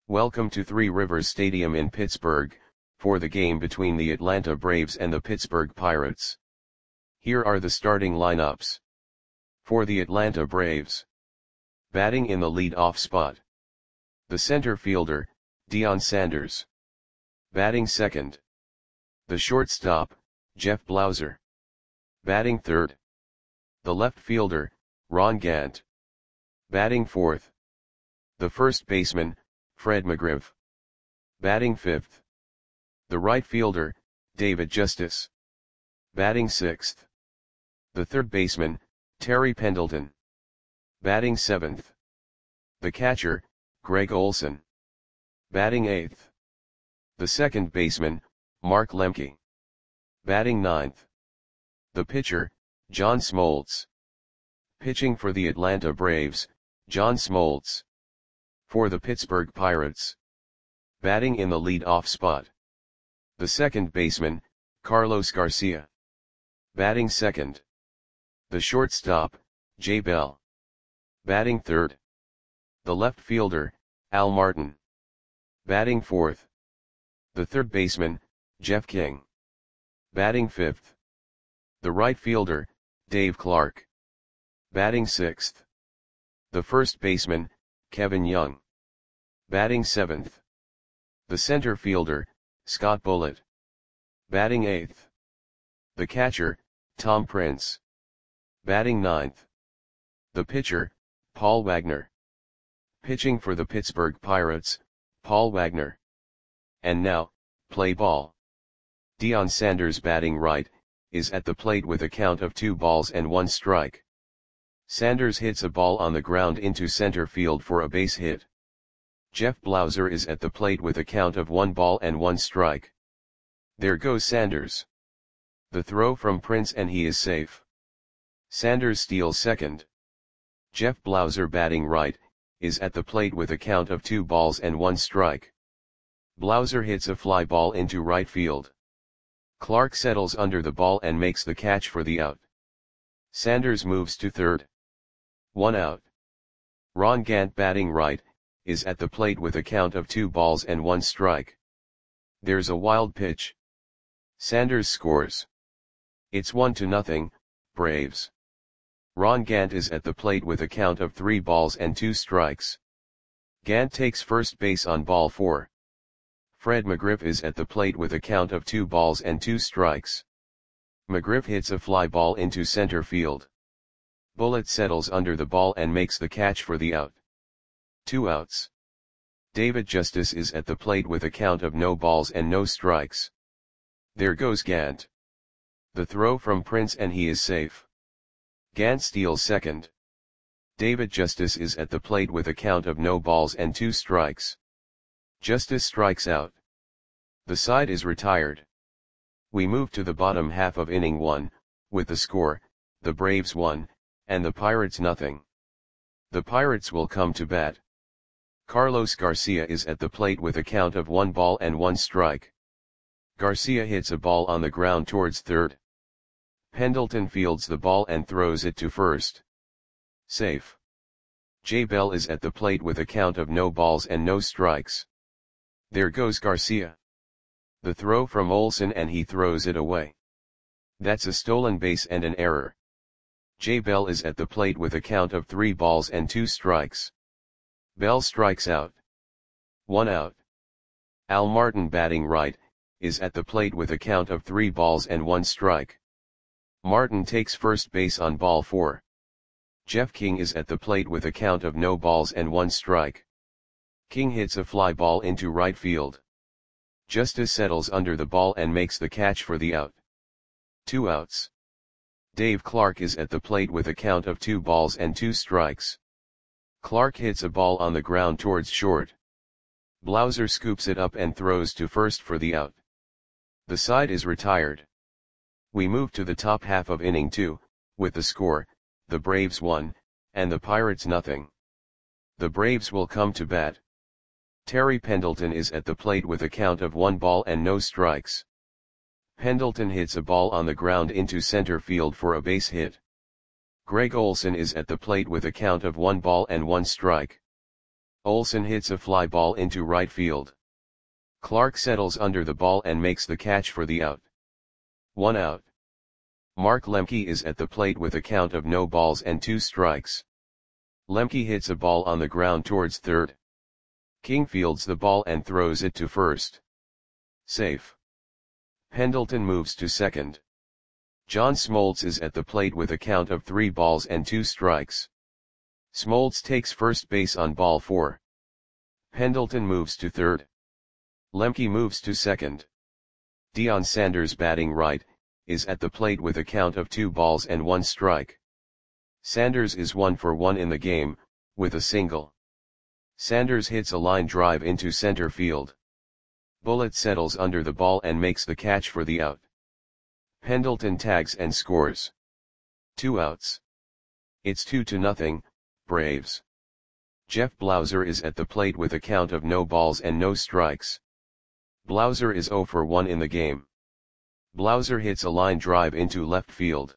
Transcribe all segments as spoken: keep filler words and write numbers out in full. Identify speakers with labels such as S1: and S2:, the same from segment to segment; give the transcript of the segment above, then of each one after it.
S1: Welcome to Three Rivers Stadium in Pittsburgh, for the game between the Atlanta Braves and the Pittsburgh Pirates. Here are the starting lineups. For the Atlanta Braves. Batting in the lead-off spot. The center fielder, Deion Sanders. Batting second. The shortstop, Jeff Blauser. Batting third. The left fielder, Ron Gant. Batting fourth. The first baseman, Fred McGriff. Batting fifth. The right fielder, David Justice. Batting sixth. The third baseman, Terry Pendleton. Batting seventh. The catcher, Greg Olson. Batting eighth. The second baseman, Mark Lemke. Batting ninth. The pitcher, John Smoltz. Pitching for the Atlanta Braves, John Smoltz. For the Pittsburgh Pirates. Batting in the lead-off spot. The second baseman, Carlos Garcia. Batting second. The shortstop, Jay Bell. Batting third. The left fielder, Al Martin. Batting fourth. The third baseman, Jeff King. Batting fifth. The right fielder, Dave Clark. Batting sixth. The first baseman, Kevin Young. Batting seventh. The center fielder, Scott Bullitt. Batting eighth. The catcher, Tom Prince. Batting ninth. The pitcher, Paul Wagner. Pitching for the Pittsburgh Pirates, Paul Wagner. And now, play ball. Deion Sanders batting right, is at the plate with a count of two balls and one strike. Sanders hits a ball on the ground into center field for a base hit. Jeff Blauser is at the plate with a count of one ball and one strike. There goes Sanders. The throw from Prince and he is safe. Sanders steals second. Jeff Blauser batting right, is at the plate with a count of two balls and one strike. Blauser hits a fly ball into right field. Clark settles under the ball and makes the catch for the out. Sanders moves to third. One out. Ron Gant batting right, is at the plate with a count of two balls and one strike. There's a wild pitch. Sanders scores. It's one to nothing, Braves. Ron Gant is at the plate with a count of three balls and two strikes. Gant takes first base on ball four. Fred McGriff is at the plate with a count of two balls and two strikes. McGriff hits a fly ball into center field. Bullitt settles under the ball and makes the catch for the out. Two outs. David Justice is at the plate with a count of no balls and no strikes. There goes Gant. The throw from Prince and he is safe. Gant steals second. David Justice is at the plate with a count of no balls and two strikes. Justice strikes out. The side is retired. We move to the bottom half of inning one, with the score, the Braves one, and the Pirates nothing. The Pirates will come to bat. Carlos Garcia is at the plate with a count of one ball and one strike. Garcia hits a ball on the ground towards third. Pendleton fields the ball and throws it to first. Safe. Jay Bell is at the plate with a count of no balls and no strikes. There goes Garcia. The throw from Olson and he throws it away. That's a stolen base and an error. Jay Bell is at the plate with a count of three balls and two strikes. Bell strikes out. One out. Al Martin batting right, is at the plate with a count of three balls and one strike. Martin takes first base on ball four. Jeff King is at the plate with a count of no balls and one strike. King hits a fly ball into right field. Justice settles under the ball and makes the catch for the out. Two outs. Dave Clark is at the plate with a count of two balls and two strikes. Clark hits a ball on the ground towards short. Blauser scoops it up and throws to first for the out. The side is retired. We move to the top half of inning two, with the score, the Braves one, and the Pirates nothing. The Braves will come to bat. Terry Pendleton is at the plate with a count of one ball and no strikes. Pendleton hits a ball on the ground into center field for a base hit. Greg Olson is at the plate with a count of one ball and one strike. Olsen hits a fly ball into right field. Clark settles under the ball and makes the catch for the out. One out. Mark Lemke is at the plate with a count of no balls and two strikes. Lemke hits a ball on the ground towards third. King fields the ball and throws it to first. Safe. Pendleton moves to second. John Smoltz is at the plate with a count of three balls and two strikes. Smoltz takes first base on ball four. Pendleton moves to third. Lemke moves to second. Deion Sanders, batting right, is at the plate with a count of two balls and one strike. Sanders is one for one in the game, with a single. Sanders hits a line drive into center field. Bullitt settles under the ball and makes the catch for the out. Pendleton tags and scores. Two outs. It's two to nothing, Braves. Jeff Blauser is at the plate with a count of no balls and no strikes. Blauser is zero for one in the game. Blauser hits a line drive into left field.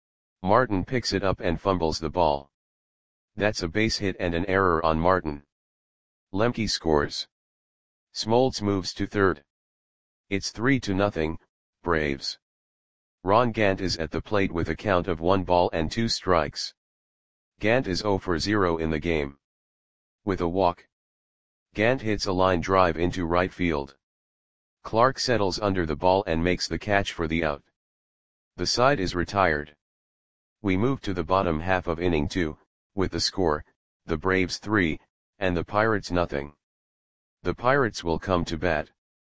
S1: Martin picks it up and fumbles the ball. That's a base hit and an error on Martin. Lemke scores. Smoltz moves to third. It's three to nothing, Braves. Ron Gant is at the plate with a count of one ball and two strikes. Gant is zero for zero in the game. With a walk. Gant hits a line drive into right field. Clark settles under the ball and makes the catch for the out. The side is retired. We move to the bottom half of inning two, with the score, the Braves three, and the Pirates nothing. The Pirates will come to bat.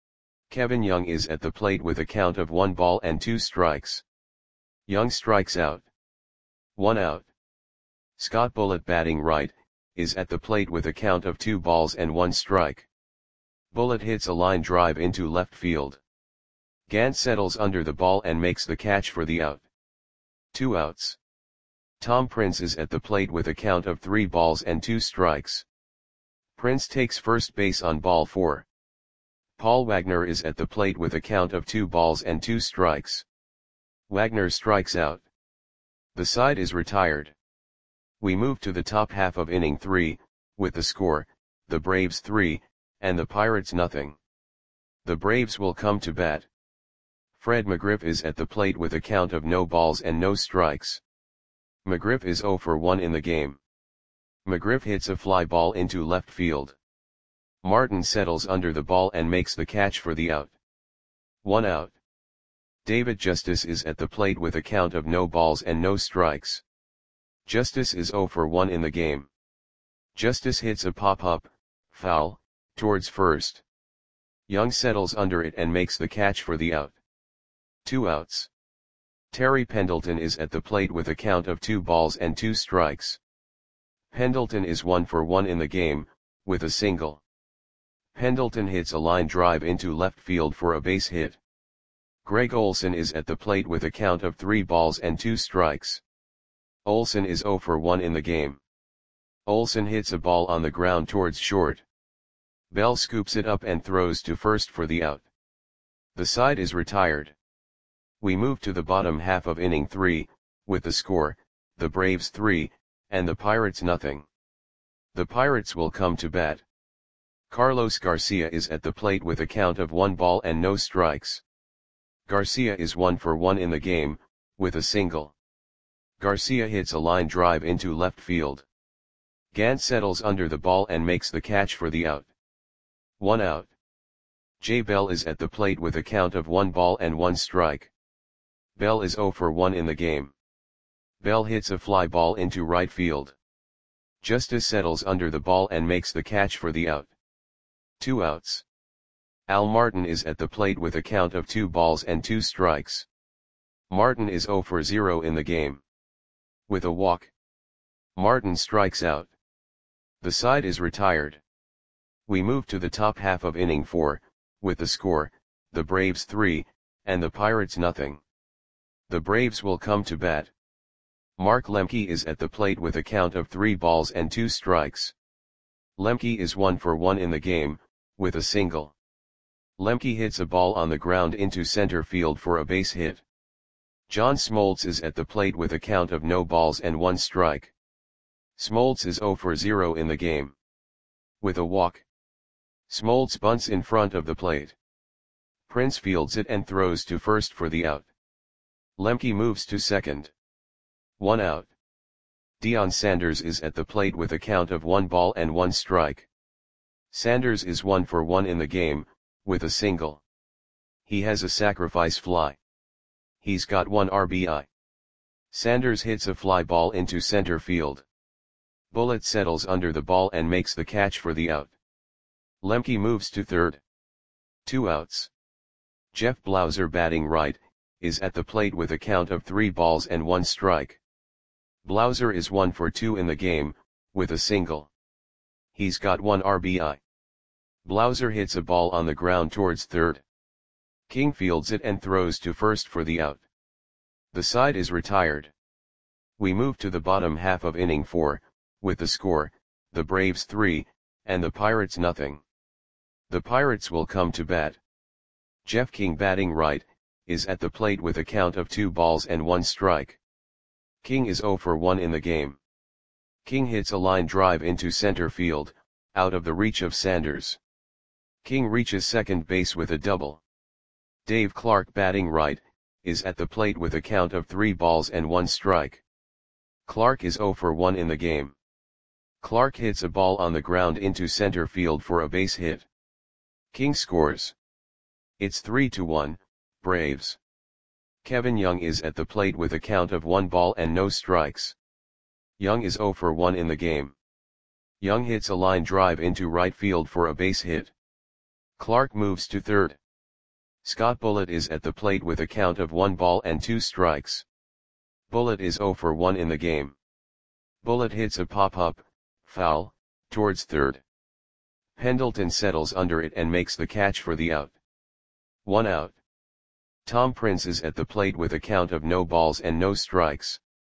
S1: Kevin Young is at the plate with a count of one ball and two strikes. Young strikes out. One out. Scott Bullitt, batting right, is at the plate with a count of two balls and one strike. Bullitt hits a line drive into left field. Gant settles under the ball and makes the catch for the out. Two outs. Tom Prince is at the plate with a count of three balls and two strikes. Prince takes first base on ball four. Paul Wagner is at the plate with a count of two balls and two strikes. Wagner strikes out. The side is retired. We move to the top half of inning three, with the score, the Braves three, and the Pirates nothing. The Braves will come to bat. Fred McGriff is at the plate with a count of no balls and no strikes. McGriff is zero for one in the game. McGriff hits a fly ball into left field. Martin settles under the ball and makes the catch for the out. One out. David Justice is at the plate with a count of no balls and no strikes. Justice is zero for one in the game. Justice hits a pop-up, foul, towards first. Young settles under it and makes the catch for the out. Two outs. Terry Pendleton is at the plate with a count of two balls and two strikes. Pendleton is one for one in the game, with a single. Pendleton hits a line drive into left field for a base hit. Greg Olson is at the plate with a count of three balls and two strikes. Olson is zero for one in the game. Olson hits a ball on the ground towards short. Bell scoops it up and throws to first for the out. The side is retired. We move to the bottom half of inning three, with the score, the Braves three, and the Pirates nothing. The Pirates will come to bat. Carlos Garcia is at the plate with a count of one ball and no strikes. Garcia is one for one in the game, with a single. Garcia hits a line drive into left field. Gant settles under the ball and makes the catch for the out. One out. Jay Bell is at the plate with a count of one ball and one strike. Bell is zero for one in the game. Bell hits a fly ball into right field. Justice settles under the ball and makes the catch for the out. Two outs. Al Martin is at the plate with a count of two balls and two strikes. Martin is zero for zero in the game. With a walk. Martin strikes out. The side is retired. We move to the top half of inning four, with the score, the Braves three, and the Pirates nothing. The Braves will come to bat. Mark Lemke is at the plate with a count of three balls and two strikes. Lemke is one for one in the game, with a single. Lemke hits a ball on the ground into center field for a base hit. John Smoltz is at the plate with a count of no balls and one strike. Smoltz is zero for zero in the game. with a walk. Smoltz bunts in front of the plate. Prince fields it and throws to first for the out. Lemke moves to second. One out. Deion Sanders is at the plate with a count of one ball and one strike. Sanders is one for one in the game, with a single. He has a sacrifice fly. He's got one R B I. Sanders hits a fly ball into center field. Bullitt settles under the ball and makes the catch for the out. Lemke moves to third. Two outs. Jeff Blauser, batting right, is at the plate with a count of three balls and one strike. Blauser is one for two in the game, with a single. He's got one R B I. Blauser hits a ball on the ground towards third. King fields it and throws to first for the out. The side is retired. We move to the bottom half of inning four, with the score, the Braves three, and the Pirates nothing. The Pirates will come to bat. Jeff King, batting right, is at the plate with a count of two balls and one strike. King is zero for one in the game. King hits a line drive into center field, out of the reach of Sanders. King reaches second base with a double. Dave Clark, batting right, is at the plate with a count of three balls and one strike. Clark is zero for one in the game. Clark hits a ball on the ground into center field for a base hit. King scores. It's three to one, Braves. Kevin Young is at the plate with a count of one ball and no strikes. Young is zero for one in the game. Young hits a line drive into right field for a base hit. Clark moves to third. Scott Bullitt is at the plate with a count of one ball and two strikes. Bullitt is zero for one in the game. Bullitt hits a pop-up, foul, towards third. Pendleton settles under it and makes the catch for the out. One out. Tom Prince is at the plate with a count of no balls and no strikes.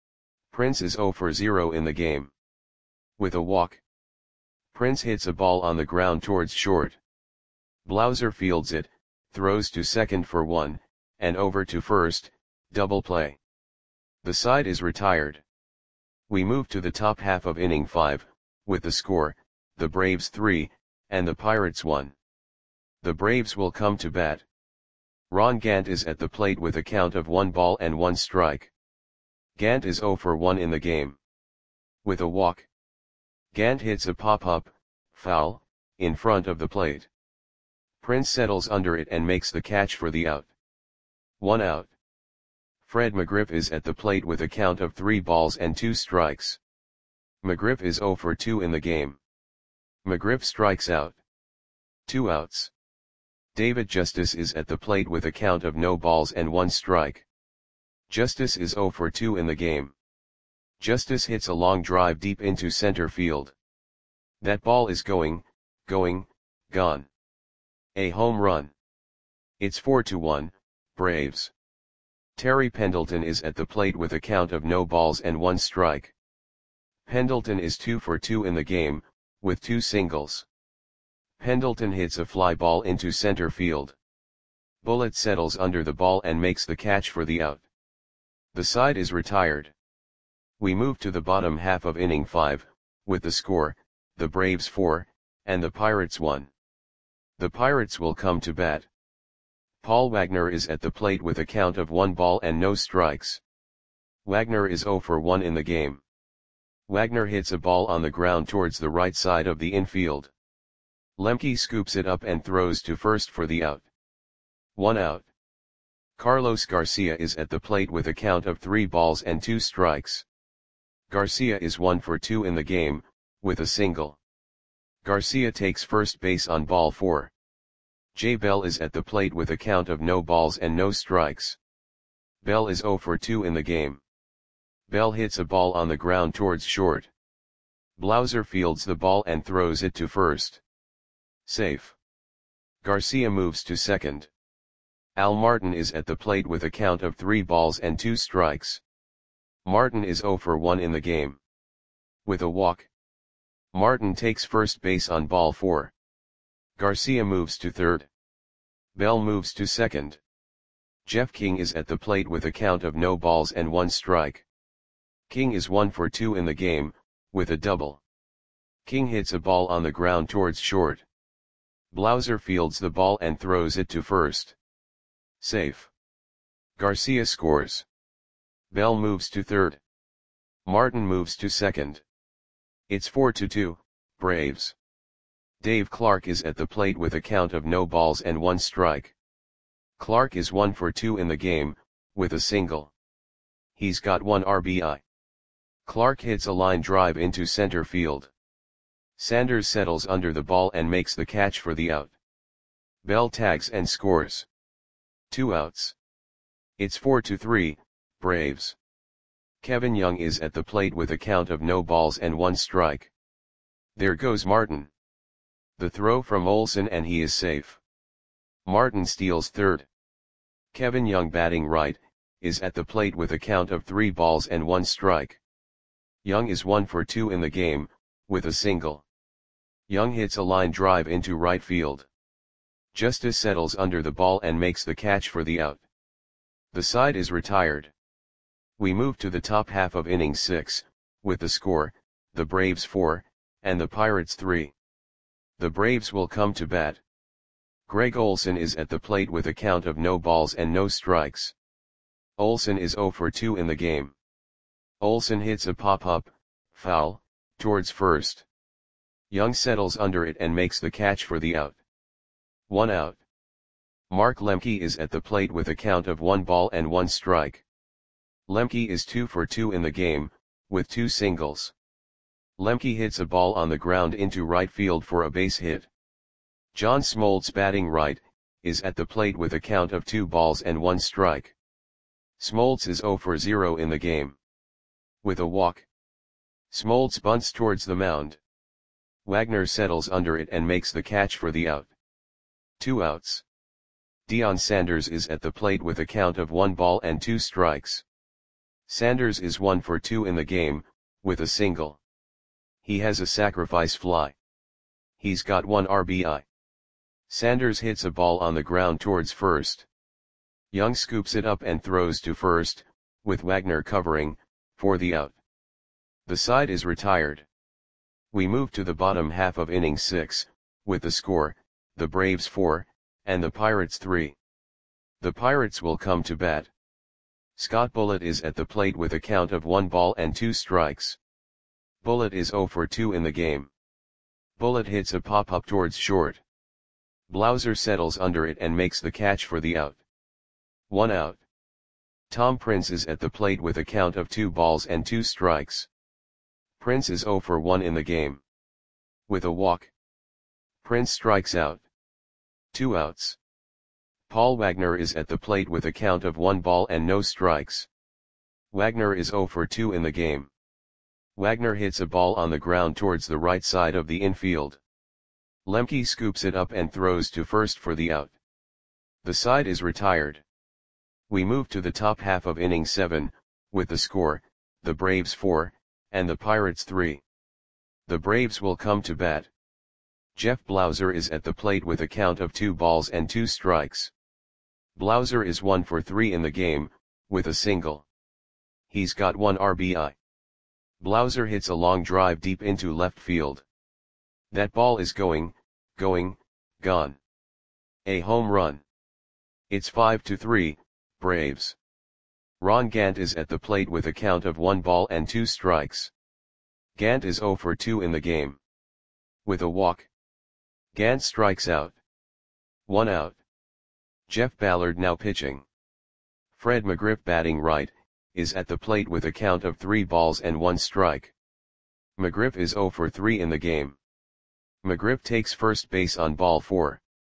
S1: Prince is zero for zero in the game. With a walk. Prince hits a ball on the ground towards short. Blauser fields it, throws to second for one, and over to first, double play. The side is retired. We move to the top half of inning five, with the score, the Braves three, and the Pirates one. The Braves will come to bat. Ron Gant is at the plate with a count of one ball and one strike. Gant is zero for one in the game. With a walk. Gant hits a pop-up, foul, in front of the plate. Prince settles under it and makes the catch for the out. One out. Fred McGriff is at the plate with a count of three balls and two strikes. McGriff is zero for two in the game. McGriff strikes out. Two outs. David Justice is at the plate with a count of no balls and one strike. Justice is zero for two in the game. Justice hits a long drive deep into center field. That ball is going, going, gone. A home run. It's four to one, Braves. Terry Pendleton is at the plate with a count of no balls and one strike. Pendleton is two for two in the game, with two singles. Pendleton hits a fly ball into center field. Bullitt settles under the ball and makes the catch for the out. The side is retired. We move to the bottom half of inning five, with the score, the Braves four, and the Pirates one. The Pirates will come to bat. Paul Wagner is at the plate with a count of one ball and no strikes. Wagner is zero for one in the game. Wagner hits a ball on the ground towards the right side of the infield. Lemke scoops it up and throws to first for the out. One out. Carlos Garcia is at the plate with a count of three balls and two strikes. Garcia is one for two in the game, with a single. Garcia takes first base on ball four. Jay Bell is at the plate with a count of no balls and no strikes. Bell is zero for two in the game. Bell hits a ball on the ground towards short. Blauser fields the ball and throws it to first. Safe. Garcia moves to second. Al Martin is at the plate with a count of three balls and two strikes. Martin is zero for one in the game. With a walk. Martin takes first base on ball four. Garcia moves to third. Bell moves to second. Jeff King is at the plate with a count of no balls and one strike. King is one for two in the game, with a double. King hits a ball on the ground towards short. Blauser fields the ball and throws it to first. Safe. Garcia scores. Bell moves to third. Martin moves to second. It's four to two, Braves. Dave Clark is at the plate with a count of no balls and one strike. Clark is one for two in the game, with a single. He's got one R B I. Clark hits a line drive into center field. Sanders settles under the ball and makes the catch for the out. Bell tags and scores. Two outs. It's four to three, Braves. Kevin Young is at the plate with a count of no balls and one strike. There goes Martin. The throw from Olson and he is safe. Martin steals third. Kevin Young, batting right, is at the plate with a count of three balls and one strike. Young is one for two in the game, with a single. Young hits a line drive into right field. Justice settles under the ball and makes the catch for the out. The side is retired. We move to the top half of inning six, with the score, the Braves four, and the Pirates three. The Braves will come to bat. Greg Olson is at the plate with a count of no balls and no strikes. Olson is zero for two in the game. Olson hits a pop-up, foul, towards first. Young settles under it and makes the catch for the out. One out. Mark Lemke is at the plate with a count of one ball and one strike. Lemke is two for two in the game, with two singles. Lemke hits a ball on the ground into right field for a base hit. John Smoltz, batting right, is at the plate with a count of two balls and one strike. Smoltz is zero for zero in the game. With a walk. Smoltz bunts towards the mound. Wagner settles under it and makes the catch for the out. Two outs. Deion Sanders is at the plate with a count of one ball and two strikes. Sanders is one for two in the game, with a single. He has a sacrifice fly. He's got one R B I. Sanders hits a ball on the ground towards first. Young scoops it up and throws to first, with Wagner covering, for the out. The side is retired. We move to the bottom half of inning six, with the score, the Braves four, and the Pirates three. The Pirates will come to bat. Scott Bullitt is at the plate with a count of one ball and two strikes. Bullitt is zero for two in the game. Bullitt hits a pop-up towards short. Blauser settles under it and makes the catch for the out. One out. Tom Prince is at the plate with a count of two balls and two strikes. Prince is zero for one in the game. With a walk. Prince strikes out. Two outs. Paul Wagner is at the plate with a count of one ball and no strikes. Wagner is zero for two in the game. Wagner hits a ball on the ground towards the right side of the infield. Lemke scoops it up and throws to first for the out. The side is retired. We move to the top half of inning seven, with the score, the Braves four, and the Pirates three. The Braves will come to bat. Jeff Blauser is at the plate with a count of two balls and two strikes. Blauser is one for three in the game, with a single. He's got one R B I. Blauser hits a long drive deep into left field. That ball is going, going, gone. A home run. It's five to three, Braves. Ron Gant is at the plate with a count of one ball and two strikes. Gant is zero for two in the game. With a walk. Gant strikes out. One out. Jeff Ballard now pitching. Fred McGriff, batting right, is at the plate with a count of three balls and one strike. McGriff is zero for three in the game. McGriff takes first base on ball four.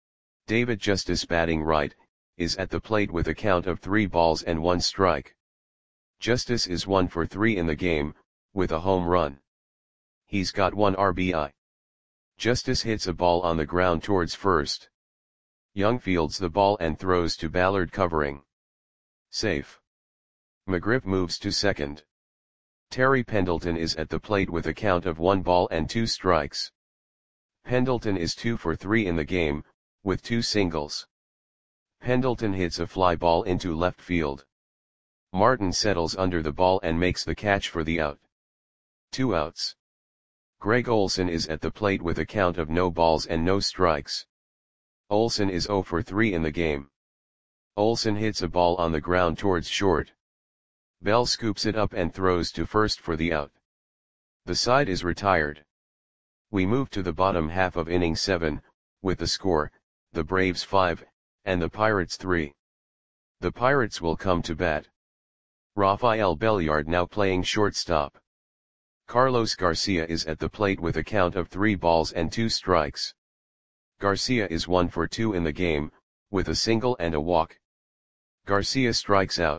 S1: David Justice, batting right, is at the plate with a count of three balls and one strike. Justice is one for three in the game, with a home run. He's got one R B I. Justice hits a ball on the ground towards first. Young fields the ball and throws to Ballard covering. Safe. McGriff moves to second. Terry Pendleton is at the plate with a count of one ball and two strikes. Pendleton is two for three in the game, with two singles. Pendleton hits a fly ball into left field. Martin settles under the ball and makes the catch for the out. Two outs. Greg Olson is at the plate with a count of no balls and no strikes. Olson is zero for three in the game. Olson hits a ball on the ground towards short. Bell scoops it up and throws to first for the out. The side is retired. We move to the bottom half of inning seven, with the score, the Braves five, and the Pirates three. The Pirates will come to bat. Rafael Belliard now playing shortstop. Carlos Garcia is at the plate with a count of three balls and two strikes. Garcia is one for two in the game, with a single and a walk. Garcia strikes out.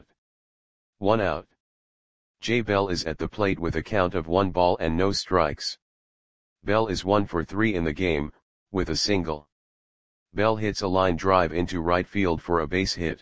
S1: One out. Jay Bell is at the plate with a count of one ball and no strikes. Bell is one for three in the game, with a single. Bell hits a line drive into right field for a base hit.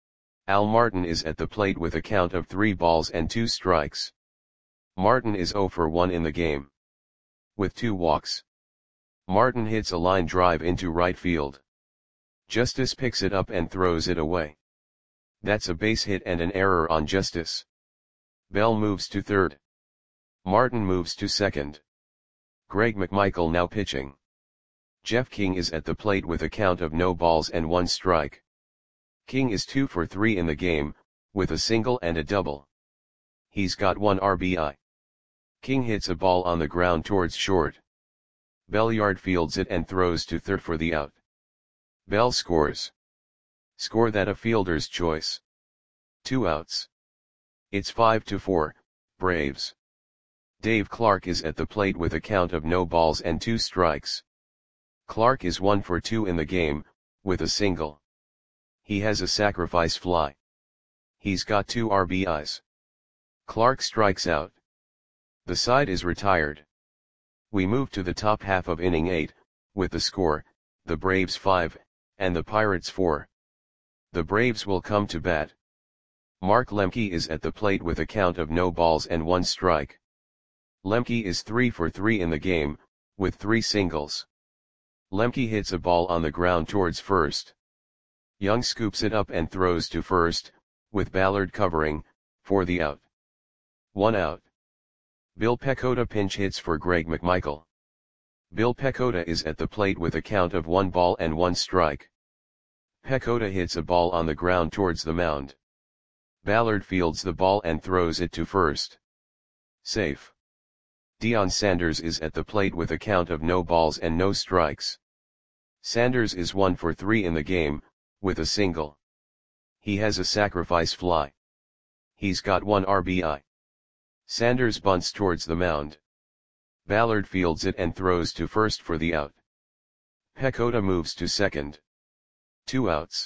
S1: Al Martin is at the plate with a count of three balls and two strikes. Martin is zero for one in the game. With two walks. Martin hits a line drive into right field. Justice picks it up and throws it away. That's a base hit and an error on Justice. Bell moves to third. Martin moves to second. Greg McMichael now pitching. Jeff King is at the plate with a count of no balls and one strike. King is two for three in the game, with a single and a double. He's got one R B I. King hits a ball on the ground towards short. Belliard fields it and throws to third for the out. Bell scores. Score that a fielder's choice. Two outs. It's five to four, Braves. Dave Clark is at the plate with a count of no balls and two strikes. Clark is one for two in the game, with a single. He has a sacrifice fly. He's got two R B Is. Clark strikes out. The side is retired. We move to the top half of inning eight, with the score, the Braves five, and the Pirates four. The Braves will come to bat. Mark Lemke is at the plate with a count of no balls and one strike. Lemke is three for three in the game, with three singles. Lemke hits a ball on the ground towards first. Young scoops it up and throws to first, with Ballard covering, for the out. One out. Bill Pecota pinch hits for Greg McMichael. Bill Pecota is at the plate with a count of one ball and one strike. Pecota hits a ball on the ground towards the mound. Ballard fields the ball and throws it to first. Safe. Deion Sanders is at the plate with a count of no balls and no strikes. Sanders is one for three in the game, with a single. He has a sacrifice fly. He's got one R B I. Sanders bunts towards the mound. Ballard fields it and throws to first for the out. Pecota moves to second. Two outs.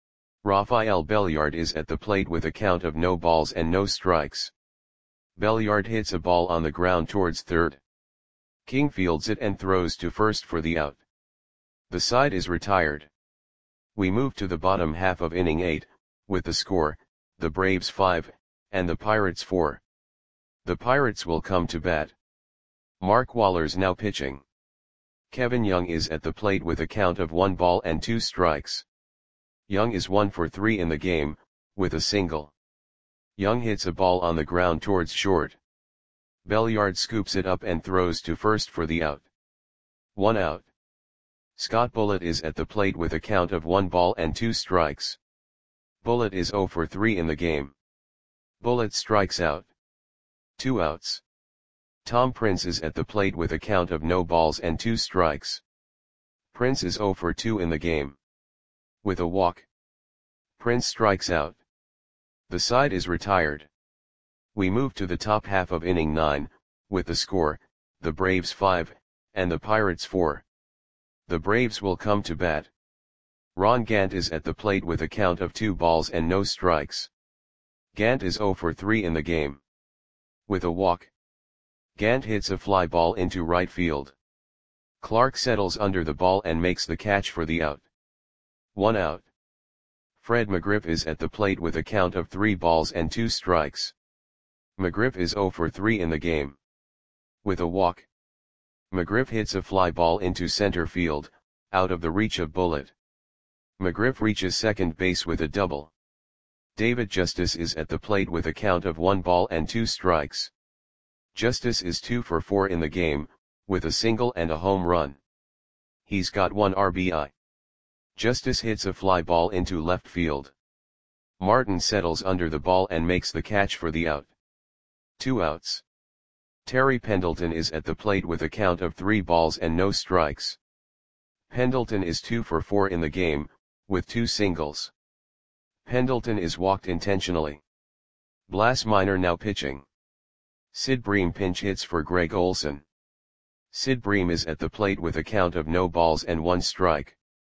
S1: Rafael Belliard is at the plate with a count of no balls and no strikes. Belliard hits a ball on the ground towards third. King fields it and throws to first for the out. The side is retired. We move to the bottom half of inning eight, with the score, the Braves five, and the Pirates four. The Pirates will come to bat. Mark Wohlers now pitching. Kevin Young is at the plate with a count of one ball and two strikes. Young is one for three in the game, with a single. Young hits a ball on the ground towards short. Belliard scoops it up and throws to first for the out. One out. Scott Bullitt is at the plate with a count of one ball and two strikes. Bullitt is zero for three in the game. Bullitt strikes out. Two outs. Tom Prince is at the plate with a count of no balls and two strikes. Prince is zero for two in the game. With a walk. Prince strikes out. The side is retired. We move to the top half of inning nine, with the score, the Braves five, and the Pirates four. The Braves will come to bat. Ron Gant is at the plate with a count of two balls and no strikes. Gant is zero for three in the game. With a walk. Gant hits a fly ball into right field. Clark settles under the ball and makes the catch for the out. One out. Fred McGriff is at the plate with a count of three balls and two strikes. McGriff is zero for three in the game. With a walk. McGriff hits a fly ball into center field, out of the reach of Bullitt. McGriff reaches second base with a double. David Justice is at the plate with a count of one ball and two strikes. Justice is two for four in the game, with a single and a home run. He's got one R B I. Justice hits a fly ball into left field. Martin settles under the ball and makes the catch for the out. Two outs. Terry Pendleton is at the plate with a count of three balls and no strikes. Pendleton is two for four in the game, with two singles. Pendleton is walked intentionally. Blas Minor now pitching. Sid Bream pinch hits for Greg Olson. Sid Bream is at the plate with a count of no balls and one strike.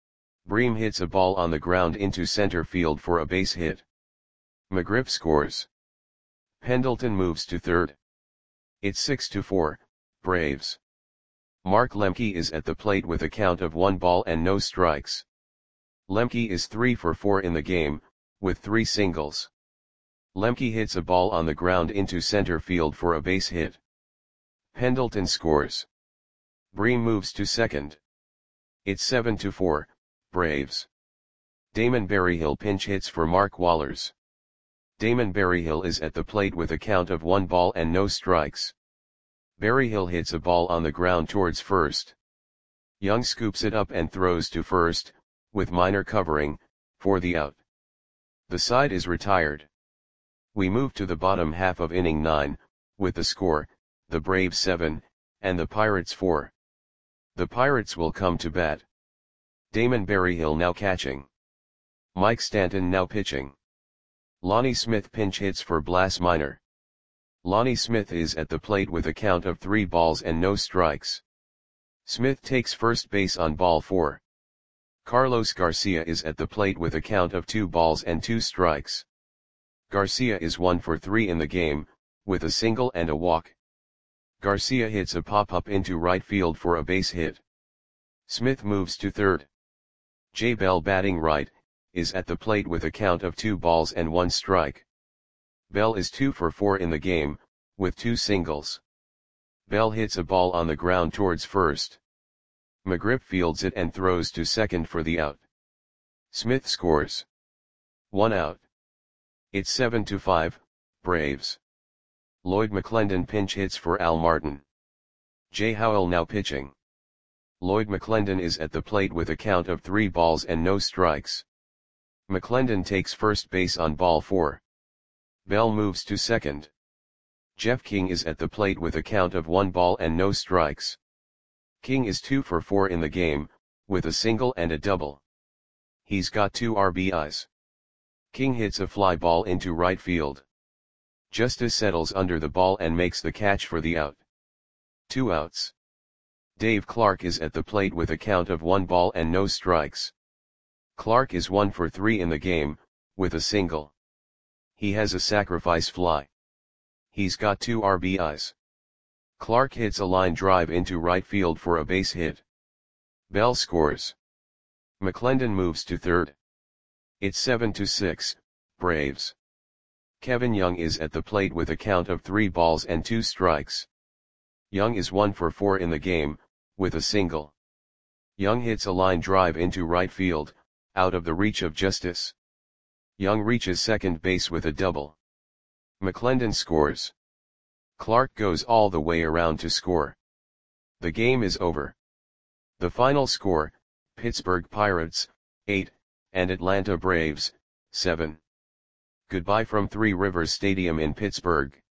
S1: Bream hits a ball on the ground into center field for a base hit. McGriff scores. Pendleton moves to third. It's six to four, Braves. Mark Lemke is at the plate with a count of one ball and no strikes. Lemke is three for four in the game, with three singles. Lemke hits a ball on the ground into center field for a base hit. Pendleton scores. Bream moves to second. It's seven to four, Braves. Damon Berryhill pinch hits for Mark Wohlers. Damon Berryhill is at the plate with a count of one ball and no strikes. Berryhill hits a ball on the ground towards first. Young scoops it up and throws to first, with Minor covering, for the out. The side is retired. We move to the bottom half of inning nine, with the score, the Braves seven, and the Pirates four. The Pirates will come to bat. Damon Berryhill now catching. Mike Stanton now pitching. Lonnie Smith pinch hits for Blas Minor. Lonnie Smith is at the plate with a count of three balls and no strikes. Smith takes first base on ball four. Carlos Garcia is at the plate with a count of two balls and two strikes. Garcia is one for three in the game, with a single and a walk. Garcia hits a pop-up into right field for a base hit. Smith moves to third. Jay Bell batting right, is at the plate with a count of two balls and one strike. Bell is two for four in the game, with two singles. Bell hits a ball on the ground towards first. McGriff fields it and throws to second for the out. Smith scores. One out. It's seven to five, Braves. Lloyd McClendon pinch hits for Al Martin. Jay Howell now pitching. Lloyd McClendon is at the plate with a count of three balls and no strikes. McClendon takes first base on ball four. Bell moves to second. Jeff King is at the plate with a count of one ball and no strikes. King is two for four in the game, with a single and a double. He's got two R B Is. King hits a fly ball into right field. Justice settles under the ball and makes the catch for the out. Two outs. Dave Clark is at the plate with a count of one ball and no strikes. Clark is one for three in the game, with a single. He has a sacrifice fly. He's got two R B Is. Clark hits a line drive into right field for a base hit. Bell scores. McClendon moves to third. It's seven to six, Braves. Kevin Young is at the plate with a count of three balls and two strikes. Young is one for four in the game, with a single. Young hits a line drive into right field, out of the reach of Justice. Young reaches second base with a double. McClendon scores. Clark goes all the way around to score. The game is over. The final score, Pittsburgh Pirates, eight, and Atlanta Braves, seven. Goodbye from Three Rivers Stadium in Pittsburgh.